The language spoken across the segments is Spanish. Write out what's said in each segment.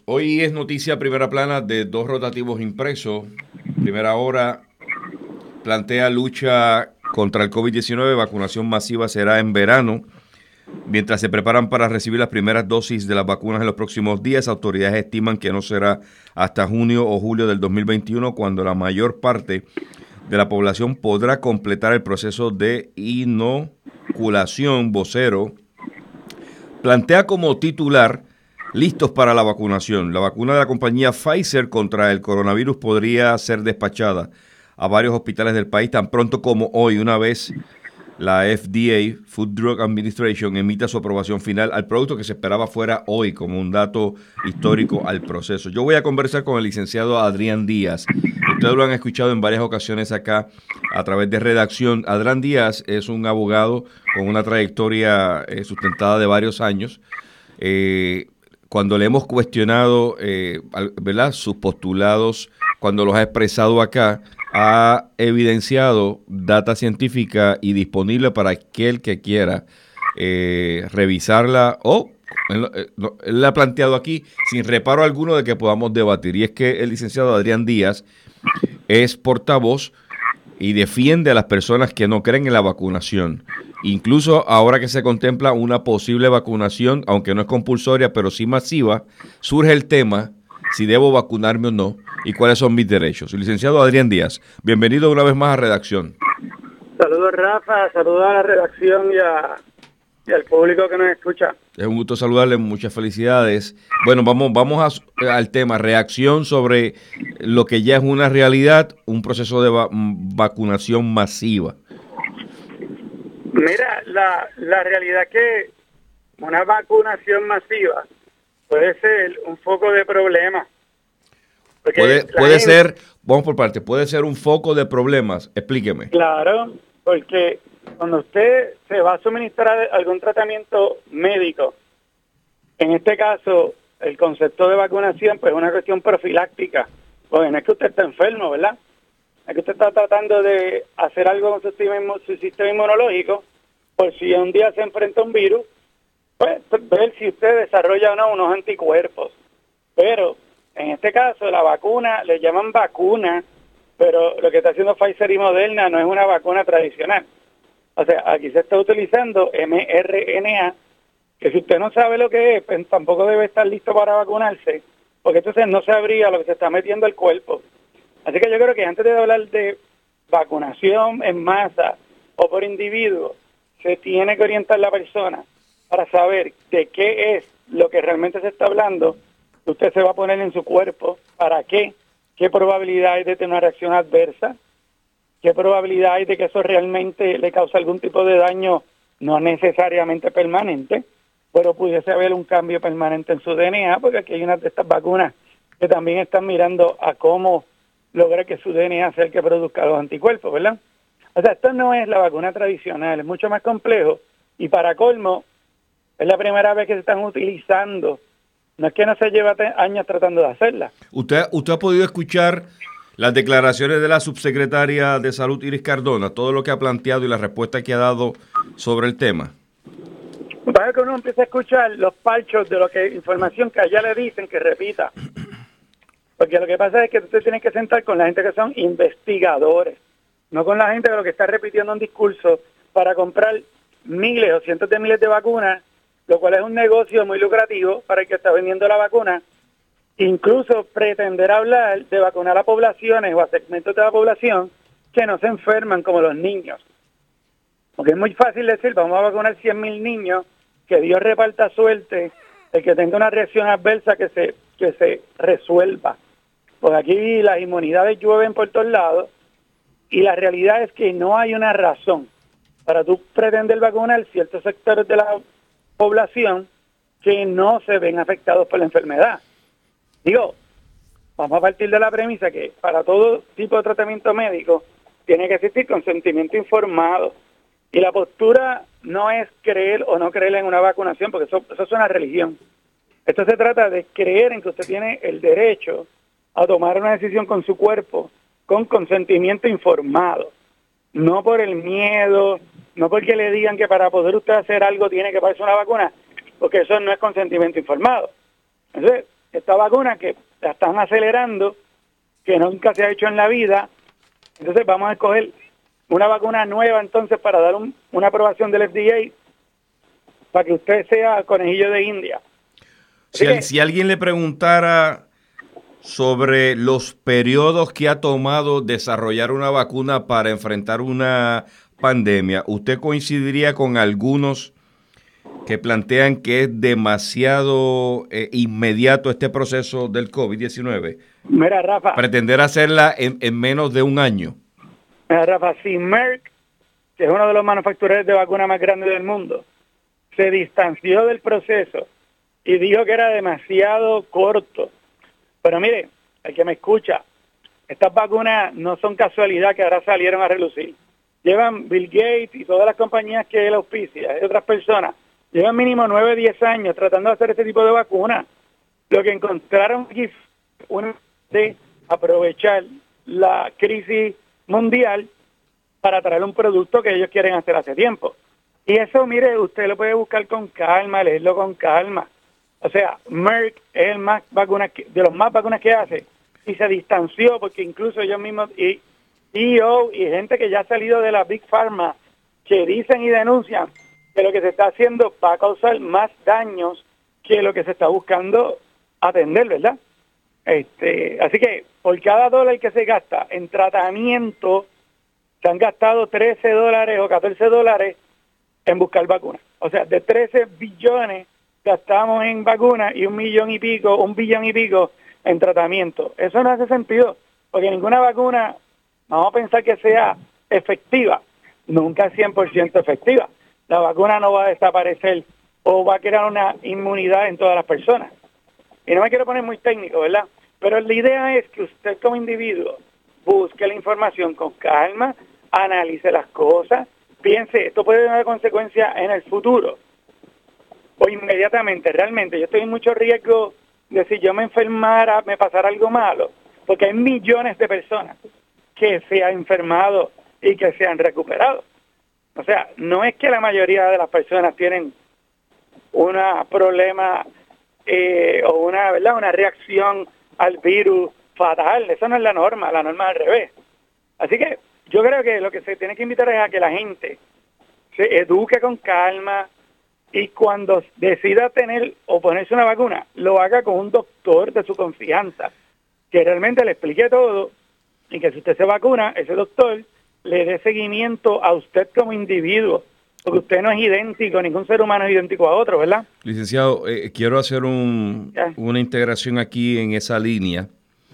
Hoy es noticia primera plana de dos rotativos impresos. Primera hora plantea lucha contra el COVID-19, vacunación masiva será en verano. Mientras se preparan para recibir las primeras dosis de las vacunas en los próximos días, autoridades estiman que no será hasta junio o julio del 2021 cuando la mayor parte de la población podrá completar el proceso de inoculación. Vocero plantea como titular: listos para la vacunación. La vacuna de la compañía Pfizer contra el coronavirus podría ser despachada a varios hospitales del país tan pronto como hoy, una vez la FDA, Food Drug Administration, emita su aprobación final al producto, que se esperaba fuera hoy como un dato histórico al proceso. Yo voy a conversar con el licenciado Adrián Díaz. Ustedes lo han escuchado en varias ocasiones acá a través de redacción. Adrián Díaz es un abogado con una trayectoria sustentada de varios años. Cuando le hemos cuestionado, ¿verdad?, sus postulados, cuando los ha expresado acá, ha evidenciado data científica y disponible para aquel que quiera revisarla, o él la ha planteado aquí sin reparo alguno de que podamos debatir. Y es que el licenciado Adrián Díaz es portavoz y defiende a las personas que no creen en la vacunación. Incluso ahora que se contempla una posible vacunación, aunque no es compulsoria, pero sí masiva, surge el tema si debo vacunarme o no y cuáles son mis derechos. Licenciado Adrián Díaz, bienvenido una vez más a Redacción. Saludos, Rafa, saludos a la redacción y al público que nos escucha. Es un gusto saludarle, muchas felicidades. Bueno, vamos al tema, reacción sobre lo que ya es una realidad, un proceso de vacunación masiva. Mira, la realidad es que una vacunación masiva puede ser un foco de problemas. Puede ser, vamos por parte, puede ser un foco de problemas. Explíqueme. Claro, porque cuando usted se va a suministrar algún tratamiento médico, en este caso, el concepto de vacunación, pues es una cuestión profiláctica. Pues no es que usted está enfermo, ¿verdad? Es que usted está tratando de hacer algo con su sistema inmunológico, por si un día se enfrenta a un virus, pues ver si usted desarrolla o no unos anticuerpos. Pero en este caso, la vacuna, le llaman vacuna, pero lo que está haciendo Pfizer y Moderna no es una vacuna tradicional. O sea, aquí se está utilizando mRNA, que si usted no sabe lo que es, pues tampoco debe estar listo para vacunarse, porque entonces no sabría lo que se está metiendo al cuerpo. Así que yo creo que antes de hablar de vacunación en masa o por individuo, se tiene que orientar la persona para saber de qué es lo que realmente se está hablando, que usted se va a poner en su cuerpo, para qué probabilidad hay de tener una reacción adversa, qué probabilidad hay de que eso realmente le cause algún tipo de daño, no necesariamente permanente, pero pudiese haber un cambio permanente en su DNA, porque aquí hay unas de estas vacunas que también están mirando a cómo lograr que su DNA sea el que produzca los anticuerpos, ¿verdad? O sea, esto no es la vacuna tradicional, es mucho más complejo, y para colmo, es la primera vez que se están utilizando. No es que no se lleva años tratando de hacerla. ¿Usted ha podido escuchar las declaraciones de la subsecretaria de Salud, Iris Cardona, todo lo que ha planteado y la respuesta que ha dado sobre el tema? Para que uno empiece a escuchar los parchos de lo que información que allá le dicen que repita. Porque lo que pasa es que usted tiene que sentar con la gente que son investigadores, no con la gente que lo que está repitiendo un discurso para comprar miles o cientos de miles de vacunas, lo cual es un negocio muy lucrativo para el que está vendiendo la vacuna. Incluso pretender hablar de vacunar a poblaciones o a segmentos de la población que no se enferman, como los niños. Porque es muy fácil decir, vamos a vacunar 100,000 niños, que Dios reparta suerte, el que tenga una reacción adversa que se resuelva. Porque aquí las inmunidades llueven por todos lados, y la realidad es que no hay una razón para tú pretender vacunar ciertos sectores de la población que no se ven afectados por la enfermedad. Digo, vamos a partir de la premisa que para todo tipo de tratamiento médico tiene que existir consentimiento informado. Y la postura no es creer o no creer en una vacunación, porque eso es una religión. Esto se trata de creer en que usted tiene el derecho a tomar una decisión con su cuerpo con consentimiento informado. No por el miedo, no porque le digan que para poder usted hacer algo tiene que ponerse una vacuna, porque eso no es consentimiento informado. Entonces, esta vacuna que la están acelerando, que nunca se ha hecho en la vida. Entonces vamos a escoger una vacuna nueva entonces para dar una aprobación del FDA para que usted sea conejillo de India. Si alguien le preguntara sobre los periodos que ha tomado desarrollar una vacuna para enfrentar una pandemia, ¿usted coincidiría con algunos que plantean que es demasiado inmediato este proceso del COVID-19? Mira, Rafa. Pretender hacerla en menos de un año. Mira, Rafa, si Merck, que es uno de los manufactureros de vacunas más grandes del mundo, se distanció del proceso y dijo que era demasiado corto. Pero mire, el que me escucha, estas vacunas no son casualidad que ahora salieron a relucir. Llevan Bill Gates y todas las compañías que él auspicia, y otras personas, llevan mínimo 9 o 10 años tratando de hacer este tipo de vacunas. Lo que encontraron aquí fue de aprovechar la crisis mundial para traer un producto que ellos quieren hacer hace tiempo. Y eso, mire, usted lo puede buscar con calma, leerlo con calma. O sea, Merck es el más de los más vacunas que hace, y se distanció porque incluso ellos mismos, y CEO y gente que ya ha salido de la Big Pharma, que dicen y denuncian que lo que se está haciendo va a causar más daños que lo que se está buscando atender, ¿verdad? Así que por cada dólar que se gasta en tratamiento, se han gastado $13 o $14 en buscar vacunas. O sea, de 13 billones gastamos en vacunas y $1 billón y pico en tratamiento. Eso no hace sentido, porque ninguna vacuna, vamos a pensar que sea efectiva, nunca es 100% efectiva. La vacuna no va a desaparecer o va a crear una inmunidad en todas las personas. Y no me quiero poner muy técnico, ¿verdad? Pero la idea es que usted como individuo busque la información con calma, analice las cosas, piense, esto puede tener consecuencias en el futuro o inmediatamente. Realmente yo estoy en mucho riesgo de, si yo me enfermara, me pasara algo malo, porque hay millones de personas que se han enfermado y que se han recuperado. O sea, no es que la mayoría de las personas tienen un problema o una reacción al virus fatal. Eso no es la norma es al revés. Así que yo creo que lo que se tiene que invitar es a que la gente se eduque con calma y cuando decida tener o ponerse una vacuna, lo haga con un doctor de su confianza, que realmente le explique todo y que si usted se vacuna, ese doctor le dé seguimiento a usted como individuo, porque usted no es idéntico, ningún ser humano es idéntico a otro, ¿verdad? Licenciado, quiero hacer una integración aquí en esa línea.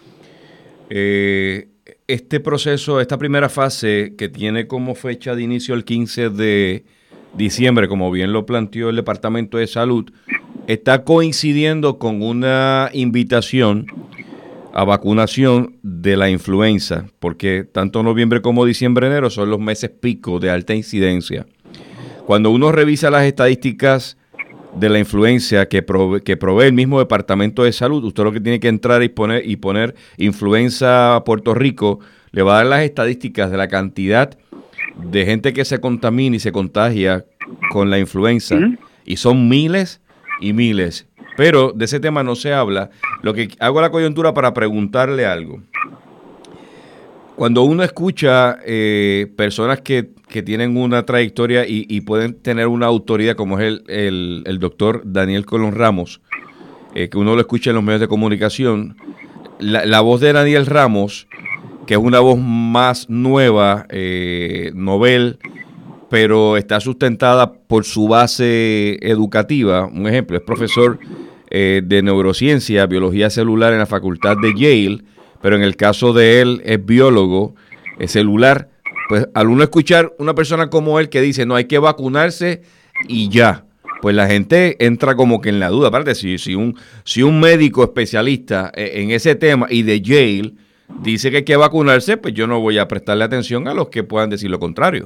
Este proceso, esta primera fase que tiene como fecha de inicio el 15 de diciembre, como bien lo planteó el Departamento de Salud, está coincidiendo con una invitación a vacunación de la influenza, porque tanto noviembre como diciembre, enero son los meses pico de alta incidencia. Cuando uno revisa las estadísticas de la influencia que provee el mismo Departamento de Salud, usted lo que tiene que entrar y poner influenza Puerto Rico, le va a dar las estadísticas de la cantidad de gente que se contamina y se contagia con la influenza, y son miles y miles. Pero de ese tema no se habla. Lo que hago la coyuntura para preguntarle algo. Cuando uno escucha personas que tienen una trayectoria y pueden tener una autoridad, como es el doctor Daniel Colón Ramos, que uno lo escucha en los medios de comunicación, la voz de Daniel Ramos, que es una voz más nueva, novel, pero está sustentada por su base educativa. Un ejemplo, es profesor de neurociencia, biología celular en la Facultad de Yale, pero en el caso de él es biólogo celular. Pues al uno escuchar una persona como él que dice no hay que vacunarse y ya, pues la gente entra como que en la duda. Aparte, si un médico especialista en ese tema y de Yale dice que hay que vacunarse, pues yo no voy a prestarle atención a los que puedan decir lo contrario.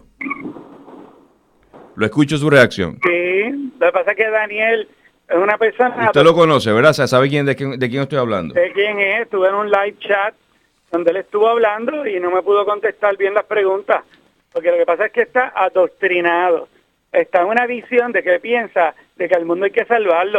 Lo escucho su reacción. Sí, lo que pasa es que Daniel es una persona... Usted lo conoce, ¿verdad? ¿Sabe de quién estoy hablando? De quién es. Estuve en un live chat donde él estuvo hablando y no me pudo contestar bien las preguntas, porque lo que pasa es que está adoctrinado. Está en una visión de que piensa de que al mundo hay que salvarlo.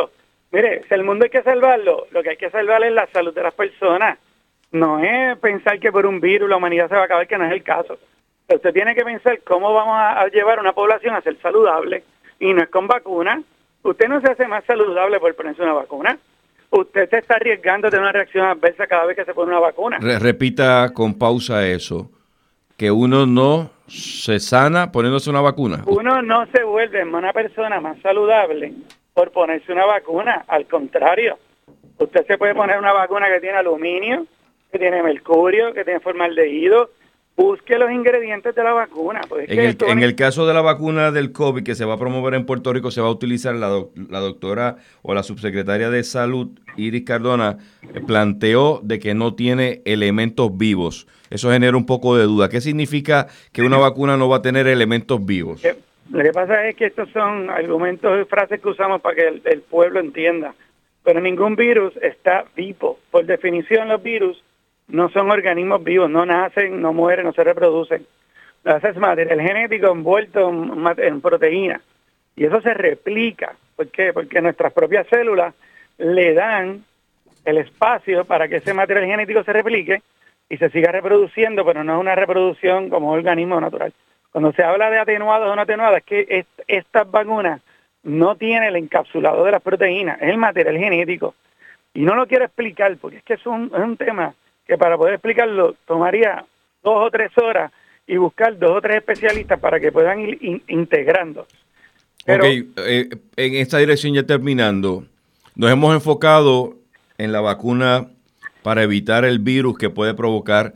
Mire, si el mundo hay que salvarlo, lo que hay que salvar es la salud de las personas. No es pensar que por un virus la humanidad se va a acabar, que no es el caso. Usted tiene que pensar cómo vamos a llevar a una población a ser saludable, y no es con vacunas. Usted no se hace más saludable por ponerse una vacuna. Usted se está arriesgando a tener una reacción adversa cada vez que se pone una vacuna. Repita con pausa eso, que uno no se sana poniéndose una vacuna. Uno no se vuelve una persona más saludable por ponerse una vacuna. Al contrario, usted se puede poner una vacuna que tiene aluminio, que tiene mercurio, que tiene formaldehído. Busque los ingredientes de la vacuna. Pues en el caso de la vacuna del COVID que se va a promover en Puerto Rico, se va a utilizar la doctora o la subsecretaria de Salud, Iris Cardona, planteó de que no tiene elementos vivos. Eso genera un poco de duda. ¿Qué significa que una vacuna no va a tener elementos vivos? Lo que pasa es que estos son argumentos y frases que usamos para que el pueblo entienda. Pero ningún virus está vivo. Por definición, los virus no son organismos vivos, no nacen, no mueren, no se reproducen. Eso es material genético envuelto en proteínas. Y eso se replica. ¿Por qué? Porque nuestras propias células le dan el espacio para que ese material genético se replique y se siga reproduciendo, pero no es una reproducción como un organismo natural. Cuando se habla de atenuados o no atenuadas, es que estas vacunas no tienen el encapsulado de las proteínas, es el material genético. Y no lo quiero explicar porque es que es un tema que para poder explicarlo tomaría 2 o 3 horas y buscar 2 o 3 especialistas para que puedan ir integrando. Pero, en esta dirección ya terminando, nos hemos enfocado en la vacuna para evitar el virus que puede provocar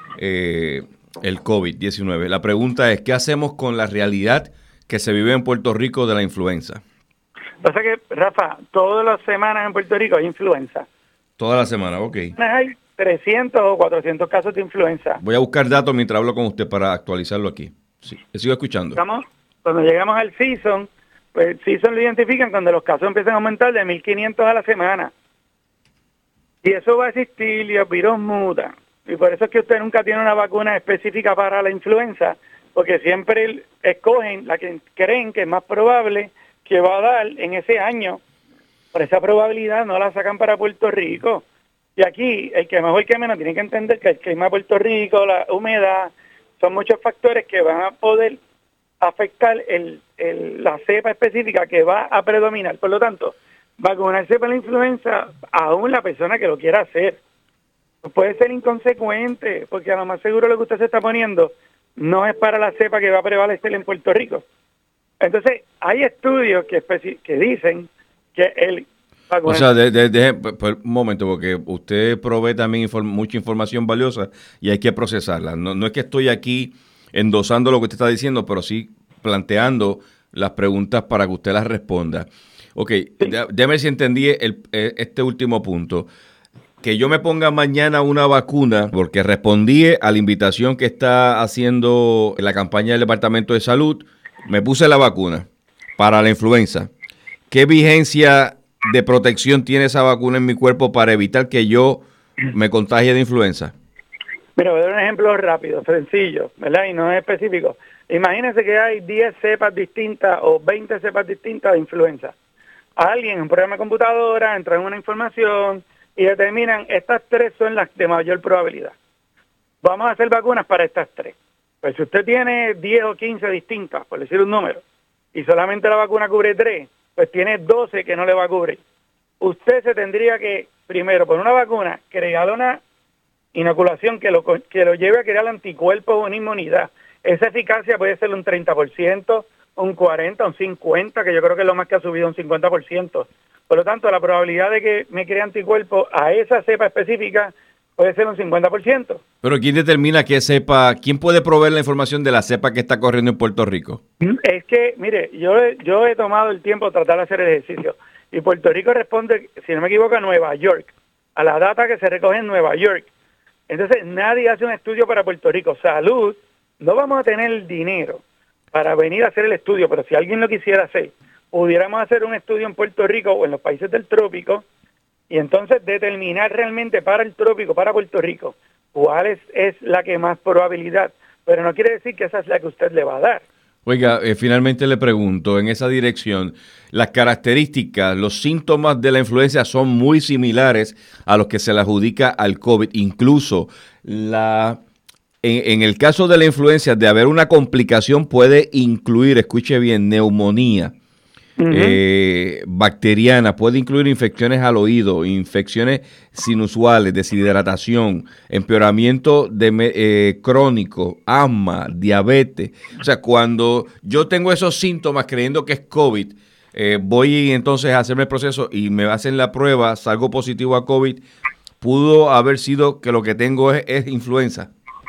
el COVID-19. La pregunta es, ¿qué hacemos con la realidad que se vive en Puerto Rico de la influenza? Pasa que, Rafa, todas las semanas en Puerto Rico hay influenza. Toda la semana, ok. Hay 300 o 400 casos de influenza. Voy a buscar datos mientras hablo con usted para actualizarlo aquí. Sí, te sigo escuchando. Cuando llegamos al season, pues el season lo identifican cuando los casos empiezan a aumentar de 1.500 a la semana. Y eso va a existir y los virus mutan. Y por eso es que usted nunca tiene una vacuna específica para la influenza, porque siempre escogen la que creen que es más probable que va a dar en ese año. Por esa probabilidad no la sacan para Puerto Rico. Y aquí, el que mejor que menos tiene que entender que el clima de Puerto Rico, la humedad, son muchos factores que van a poder afectar la cepa específica que va a predominar. Por lo tanto, vacunarse para la influenza, aún la persona que lo quiera hacer, puede ser inconsecuente, porque a lo más seguro lo que usted se está poniendo no es para la cepa que va a prevalecer en Puerto Rico. Entonces, hay estudios que dicen que el o sea, un momento, porque usted provee también mucha información valiosa y hay que procesarla. No es que estoy aquí endosando lo que usted está diciendo, pero sí planteando las preguntas para que usted las responda. Ok, sí. Déjame ver si entendí este último punto. Que yo me ponga mañana una vacuna, porque respondí a la invitación que está haciendo la campaña del Departamento de Salud, me puse la vacuna para la influenza. ¿Qué vigencia de protección tiene esa vacuna en mi cuerpo para evitar que yo me contagie de influenza? Mira, voy a dar un ejemplo rápido, sencillo, ¿verdad? Y no es específico. Imagínense que hay 10 cepas distintas o 20 cepas distintas de influenza. Alguien en un programa de computadora entra en una información y determinan estas 3 son las de mayor probabilidad. Vamos a hacer vacunas para estas 3. Pues si usted tiene 10 o 15 distintas, por decir un número, y solamente la vacuna cubre 3, pues tiene 12 que no le va a cubrir. Usted se tendría que, primero, poner una vacuna, crear una inoculación que lo lleve a crear anticuerpos o una inmunidad. Esa eficacia puede ser un 30%, un 40%, un 50%, que yo creo que es lo más que ha subido, un 50%. Por lo tanto, la probabilidad de que me cree anticuerpos a esa cepa específica puede ser un 50%. Pero ¿quién determina qué cepa? ¿Quién puede proveer la información de la cepa que está corriendo en Puerto Rico? Es que, mire, yo he tomado el tiempo de tratar de hacer el ejercicio. Y Puerto Rico responde, si no me equivoco, a Nueva York, a la data que se recoge en Nueva York. Entonces, nadie hace un estudio para Puerto Rico. Salud, no vamos a tener el dinero para venir a hacer el estudio, pero si alguien lo quisiera hacer, pudiéramos hacer un estudio en Puerto Rico o en los países del trópico y entonces determinar realmente para el trópico, para Puerto Rico, cuál es la que más probabilidad. Pero no quiere decir que esa es la que usted le va a dar. Oiga, finalmente le pregunto, en esa dirección, las características, los síntomas de la influenza son muy similares a los que se le adjudica al COVID. Incluso en el caso de la influenza, de haber una complicación puede incluir, escuche bien, neumonía. Bacteriana, puede incluir infecciones al oído, infecciones sinusuales, deshidratación, empeoramiento crónico, asma, diabetes. O sea, cuando yo tengo esos síntomas creyendo que es COVID, voy entonces a hacerme el proceso y me hacen la prueba, salgo positivo a COVID, pudo haber sido que lo que tengo es influenza.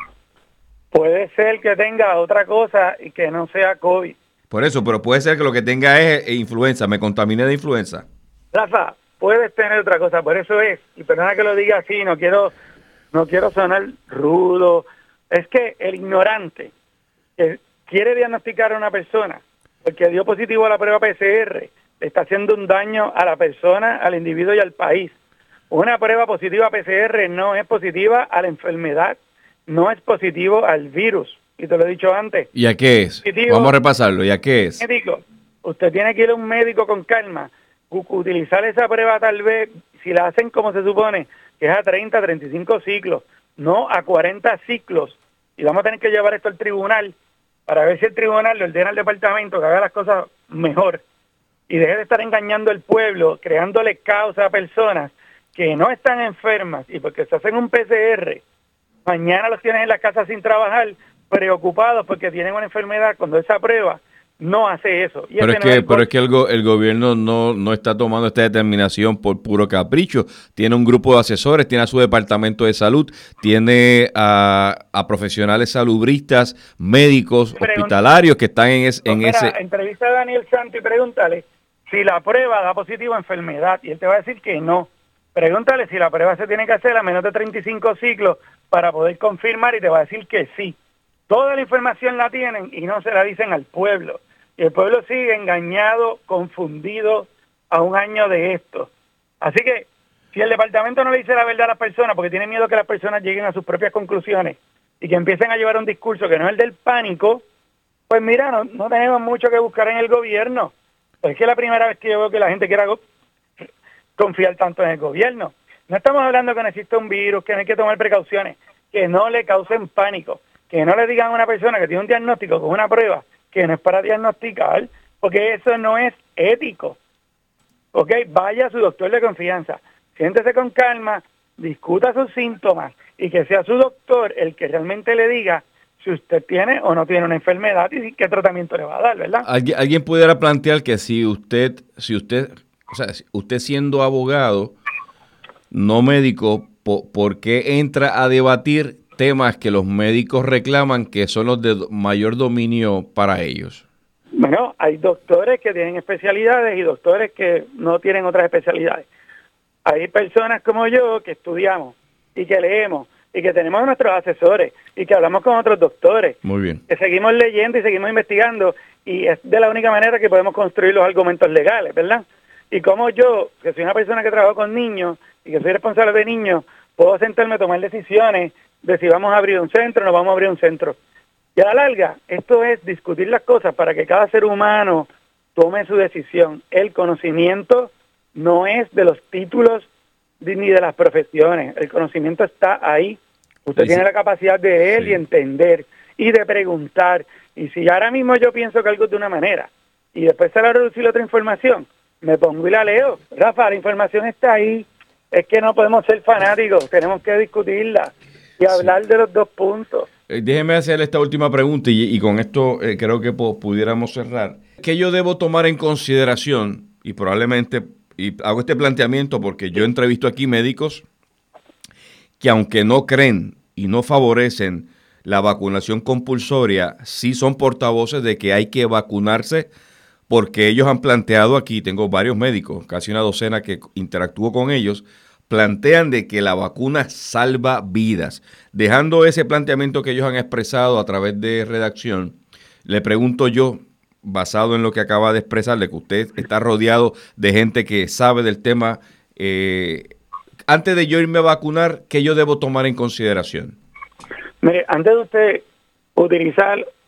Puede ser que tenga otra cosa y que no sea COVID. Por eso, pero puede ser que lo que tenga es influenza, me contaminé de influenza. Rafa, puedes tener otra cosa, por eso es, y perdona que lo diga así, no quiero sonar rudo, es que el ignorante que quiere diagnosticar a una persona porque dio positivo a la prueba PCR, le está haciendo un daño a la persona, al individuo y al país. Una prueba positiva PCR no es positiva a la enfermedad, no es positivo al virus. Y te lo he dicho antes. ¿Y a qué es? Vamos a repasarlo. ¿Y a qué es? Médico, usted tiene que ir a un médico con calma, utilizar esa prueba tal vez, si la hacen como se supone, que es a 30, 35 ciclos, no a 40 ciclos. Y vamos a tener que llevar esto al tribunal para ver si el tribunal le ordena al departamento que haga las cosas mejor y deje de estar engañando al pueblo, creándole caos a personas que no están enfermas y porque se hacen un PCR, mañana los tienes en la casa sin trabajar, preocupados porque tienen una enfermedad cuando esa prueba no hace eso. Pero es que el gobierno no está tomando esta determinación por puro capricho. Tiene un grupo de asesores, tiene a su departamento de salud, tiene a profesionales salubristas, médicos, hospitalarios que están en ese... Entrevista a Daniel Santo y pregúntale si la prueba da positivo a enfermedad y él te va a decir que no. Pregúntale si la prueba se tiene que hacer a menos de 35 ciclos para poder confirmar y te va a decir que sí. Toda la información la tienen y no se la dicen al pueblo. Y el pueblo sigue engañado, confundido a un año de esto. Así que si el departamento no le dice la verdad a las personas porque tiene miedo que las personas lleguen a sus propias conclusiones y que empiecen a llevar un discurso que no es el del pánico, pues mira, no tenemos mucho que buscar en el gobierno. Pues es que es la primera vez que yo veo que la gente quiera confiar tanto en el gobierno. No estamos hablando que no existe un virus, que no hay que tomar precauciones, que no le causen pánico. Que no le digan a una persona que tiene un diagnóstico con una prueba que no es para diagnosticar, porque eso no es ético. ¿Ok? Vaya a su doctor de confianza, siéntese con calma, discuta sus síntomas y que sea su doctor el que realmente le diga si usted tiene o no tiene una enfermedad y qué tratamiento le va a dar, ¿verdad? Alguien pudiera plantear que si usted siendo abogado, no médico, ¿por qué entra a debatir temas que los médicos reclaman que son los de mayor dominio para ellos? Bueno, hay doctores que tienen especialidades y doctores que no tienen otras especialidades. Hay personas como yo que estudiamos y que leemos y que tenemos nuestros asesores y que hablamos con otros doctores. Muy bien. Que seguimos leyendo y seguimos investigando y es de la única manera que podemos construir los argumentos legales, ¿verdad? Y como yo, que soy una persona que trabajo con niños y que soy responsable de niños, puedo sentarme a tomar decisiones de si vamos a abrir un centro o no vamos a abrir un centro. Y a la larga, esto es discutir las cosas para que cada ser humano tome su decisión. El conocimiento no es de los títulos ni de las profesiones. El conocimiento está ahí. Usted tiene la capacidad de leer y entender y de preguntar. Y si ahora mismo yo pienso que algo es de una manera y después sale a reducir otra información, me pongo y la leo. Rafa, la información está ahí. Es que no podemos ser fanáticos, tenemos que discutirla y hablar de los dos puntos. Déjeme hacer esta última pregunta y con esto creo que pudiéramos cerrar. ¿Qué yo debo tomar en consideración? Y probablemente, y hago este planteamiento porque yo entrevisto aquí médicos que aunque no creen y no favorecen la vacunación compulsoria, sí son portavoces de que hay que vacunarse porque ellos han planteado aquí, tengo varios médicos, casi una docena que interactúo con ellos, plantean de que la vacuna salva vidas. Dejando ese planteamiento que ellos han expresado a través de redacción, le pregunto yo, basado en lo que acaba de expresar, de que usted está rodeado de gente que sabe del tema, antes de yo irme a vacunar, ¿qué yo debo tomar en consideración? Mire, antes de usted utilizar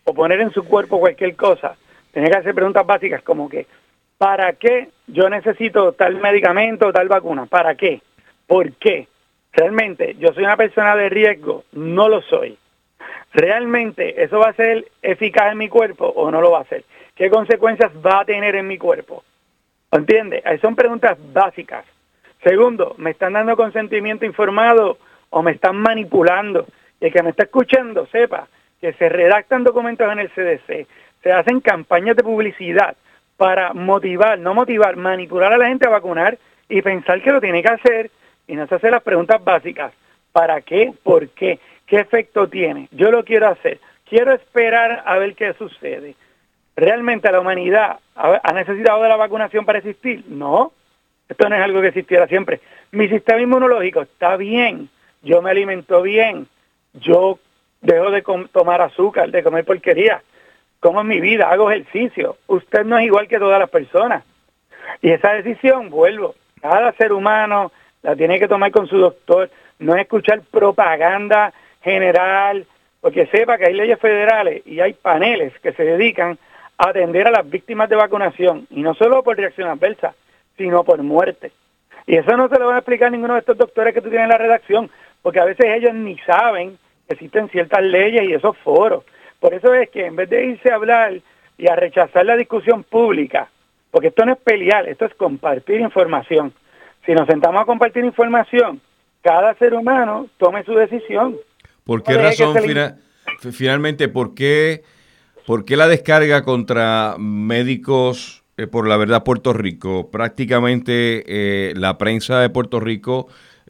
o poner en su cuerpo cualquier cosa, tiene que hacer preguntas básicas como que, ¿para qué yo necesito tal medicamento o tal vacuna? ¿Para qué? ¿Por qué? ¿Realmente yo soy una persona de riesgo? No lo soy. ¿Realmente eso va a ser eficaz en mi cuerpo o no lo va a ser? ¿Qué consecuencias va a tener en mi cuerpo? ¿Entiendes? Son preguntas básicas. Segundo, ¿me están dando consentimiento informado o me están manipulando? Y el que me está escuchando sepa que se redactan documentos en el CDC, se hacen campañas de publicidad para manipular a la gente a vacunar y pensar que lo tiene que hacer y no se hace las preguntas básicas. ¿Para qué? ¿Por qué? ¿Qué efecto tiene? Yo lo quiero hacer. Quiero esperar a ver qué sucede. ¿Realmente la humanidad ha necesitado de la vacunación para existir? No. Esto no es algo que existiera siempre. Mi sistema inmunológico está bien. Yo me alimento bien. Yo dejo de tomar azúcar, de comer porquería. Como en mi vida, hago ejercicio. Usted no es igual que todas las personas. Y esa decisión, vuelvo, cada ser humano la tiene que tomar con su doctor. No es escuchar propaganda general, porque sepa que hay leyes federales y hay paneles que se dedican a atender a las víctimas de vacunación, y no solo por reacción adversa, sino por muerte. Y eso no se lo van a explicar ninguno de estos doctores que tú tienes en la redacción, porque a veces ellos ni saben que existen ciertas leyes y esos foros. Por eso es que en vez de irse a hablar y a rechazar la discusión pública, porque esto no es pelear, esto es compartir información. Si nos sentamos a compartir información, cada ser humano tome su decisión. ¿Por qué razón, finalmente, por qué la descarga contra médicos por la verdad Puerto Rico? Prácticamente la prensa de Puerto Rico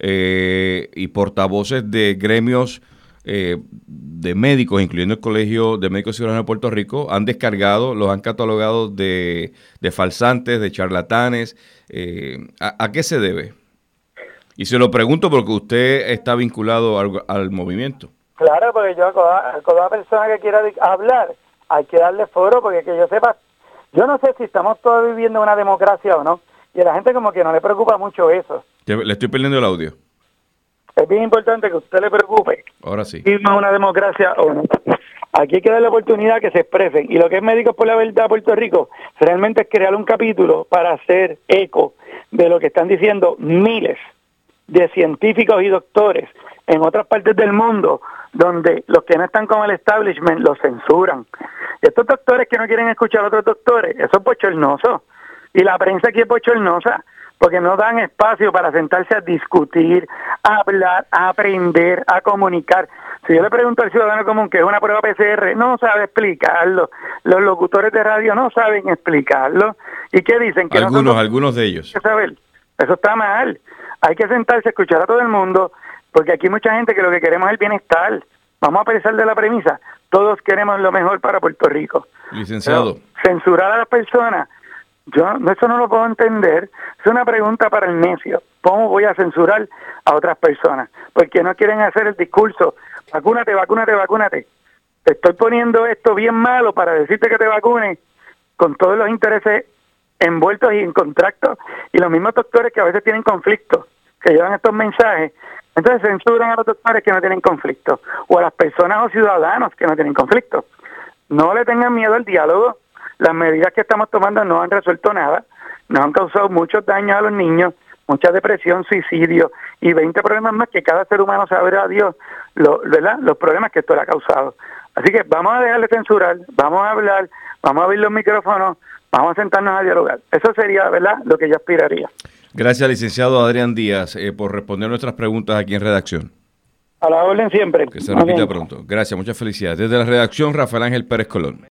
y portavoces de gremios de médicos, incluyendo el Colegio de Médicos Cirujanos de Puerto Rico, los han catalogado de falsantes, de charlatanes. ¿A qué se debe? Y se lo pregunto porque usted está vinculado al movimiento. Claro, porque yo a toda persona que quiera hablar hay que darle foro, porque que yo sepa, yo no sé si estamos todos viviendo una democracia o no, y a la gente como que no le preocupa mucho eso. Le estoy perdiendo el audio. Es bien importante que a usted le preocupe. Ahora sí. Si no una democracia o no. Aquí hay que darle la oportunidad que se expresen. Y lo que es Médicos por la Verdad Puerto Rico, realmente es crear un capítulo para hacer eco de lo que están diciendo miles de científicos y doctores en otras partes del mundo, donde los que no están con el establishment los censuran. Y estos doctores que no quieren escuchar a otros doctores, eso es bochornoso. Y la prensa aquí es bochornosa, porque no dan espacio para sentarse a discutir, a hablar, a aprender, a comunicar. Si yo le pregunto al ciudadano común que es una prueba PCR, no sabe explicarlo. Los locutores de radio no saben explicarlo. ¿Y qué dicen? Que algunos de ellos. Saber. Eso está mal. Hay que sentarse a escuchar a todo el mundo, porque aquí hay mucha gente que lo que queremos es el bienestar. Vamos a pensar de la premisa, todos queremos lo mejor para Puerto Rico. Licenciado. Pero censurar a las personas, eso no lo puedo entender. Es una pregunta para el necio. ¿Cómo voy a censurar a otras personas? Porque no quieren hacer el discurso, vacúnate, vacúnate, vacúnate. Te estoy poniendo esto bien malo para decirte que te vacunes, con todos los intereses envueltos y en contratos, y los mismos doctores que a veces tienen conflictos, que llevan estos mensajes, entonces censuran a los doctores que no tienen conflictos, o a las personas o ciudadanos que no tienen conflictos. No le tengan miedo al diálogo. Las medidas que estamos tomando no han resuelto nada, nos han causado muchos daños a los niños, mucha depresión, suicidio y 20 problemas más que cada ser humano sabrá a Dios, ¿verdad? Los problemas que esto le ha causado. Así que vamos a dejar de censurar, vamos a hablar, vamos a abrir los micrófonos, vamos a sentarnos a dialogar. Eso sería, ¿verdad?, lo que yo aspiraría. Gracias, licenciado Adrián Díaz, por responder nuestras preguntas aquí en redacción. A la orden siempre. Que se repita pronto. Gracias, muchas felicidades. Desde la redacción, Rafael Ángel Pérez Colón.